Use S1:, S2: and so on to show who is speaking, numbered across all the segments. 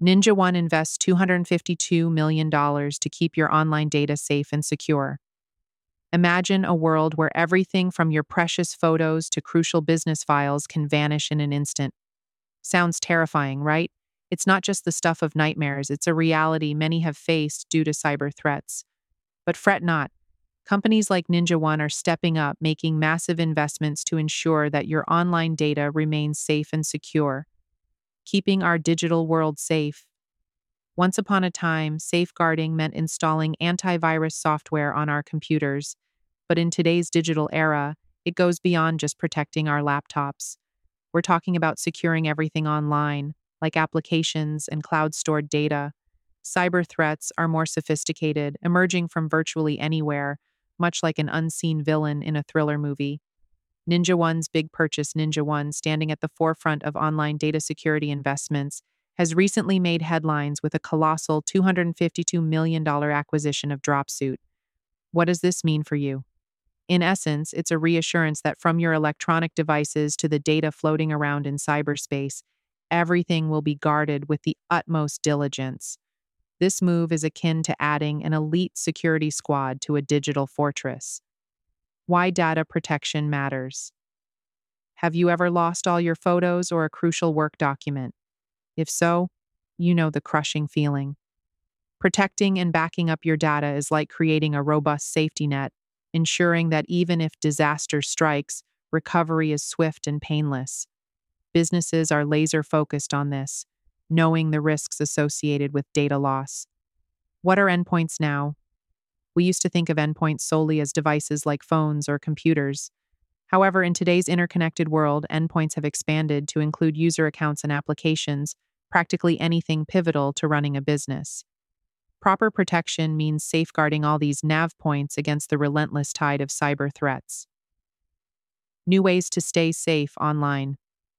S1: Ninja One invests $252 million to keep your online data safe and secure. Imagine a world where everything from your precious photos to crucial business files can vanish in an instant. Sounds terrifying, right? It's not just the stuff of nightmares, it's a reality many have faced due to cyber threats. But fret not. Companies like Ninja One are stepping up, making massive investments to ensure that your online data remains safe and secure, keeping our digital world safe. Once upon a time, safeguarding meant installing antivirus software on our computers, but in today's digital era, it goes beyond just protecting our laptops. We're talking about securing everything online, like applications and cloud stored data. Cyber threats are more sophisticated, emerging from virtually anywhere, much like an unseen villain in a thriller movie. Ninja One's big purchase, Ninja One, standing at the forefront of online data security investments, has recently made headlines with a colossal $252 million acquisition of Dropsuite. What does this mean for you? In essence, it's a reassurance that from your electronic devices to the data floating around in cyberspace, everything will be guarded with the utmost diligence. This move is akin to adding an elite security squad to a digital fortress. Why data protection matters. Have you ever lost all your photos or a crucial work document? If so, you know the crushing feeling. Protecting and backing up your data is like creating a robust safety net, ensuring that even if disaster strikes, recovery is swift and painless. Businesses are laser focused on this, knowing the risks associated with data loss. What are endpoints now? We used to think of endpoints solely as devices like phones or computers. However, in today's interconnected world, endpoints have expanded to include user accounts and applications, practically anything pivotal to running a business. Proper protection means safeguarding all these nav points against the relentless tide of cyber threats. New ways to stay safe online.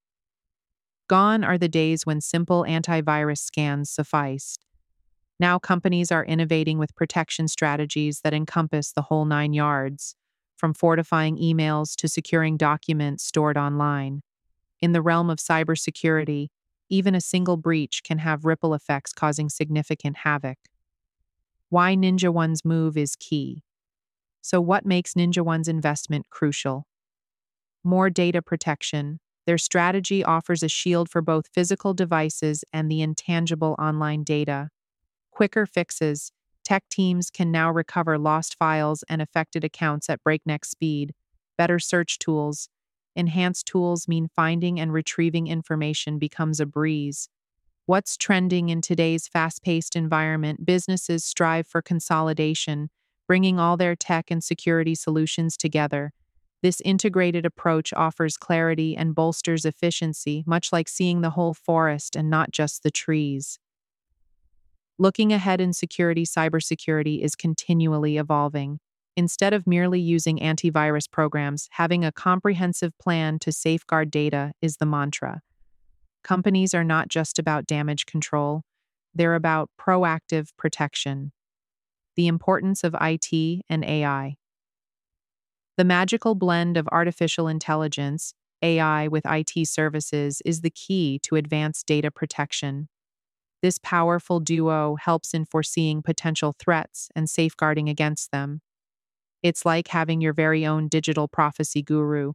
S1: Gone are the days when simple antivirus scans sufficed. Now companies are innovating with protection strategies that encompass the whole 9 yards, from fortifying emails to securing documents stored online. In the realm of cybersecurity, even a single breach can have ripple effects causing significant havoc. Why Ninja One's move is key. So what makes Ninja One's investment crucial? More data protection. Their strategy offers a shield for both physical devices and the intangible online data. Quicker fixes. Tech teams can now recover lost files and affected accounts at breakneck speed. Better search tools. Enhanced tools mean finding and retrieving information becomes a breeze. What's trending in today's fast-paced environment? Businesses strive for consolidation, bringing all their tech and security solutions together. This integrated approach offers clarity and bolsters efficiency, much like seeing the whole forest and not just the trees. Looking ahead in security, cybersecurity is continually evolving. Instead of merely using antivirus programs, having a comprehensive plan to safeguard data is the mantra. Companies are not just about damage control, they're about proactive protection. The importance of IT and AI. The magical blend of artificial intelligence, AI with IT services, is the key to advanced data protection. This powerful duo helps in foreseeing potential threats and safeguarding against them. It's like having your very own digital prophecy guru.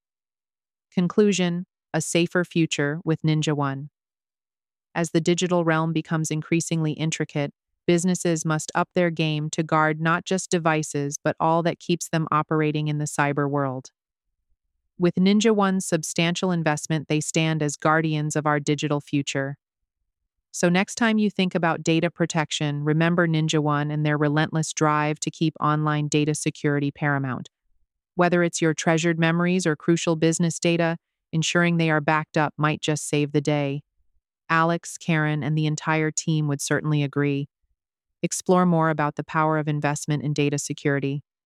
S1: Conclusion: a safer future with Ninja One. As the digital realm becomes increasingly intricate, businesses must up their game to guard not just devices but all that keeps them operating in the cyber world. With Ninja One's substantial investment, they stand as guardians of our digital future. So next time you think about data protection, remember Ninja One and their relentless drive to keep online data security paramount. Whether it's your treasured memories or crucial business data, ensuring they are backed up might just save the day. Alex, Karen, and the entire team would certainly agree. Explore more about the power of investment in data security.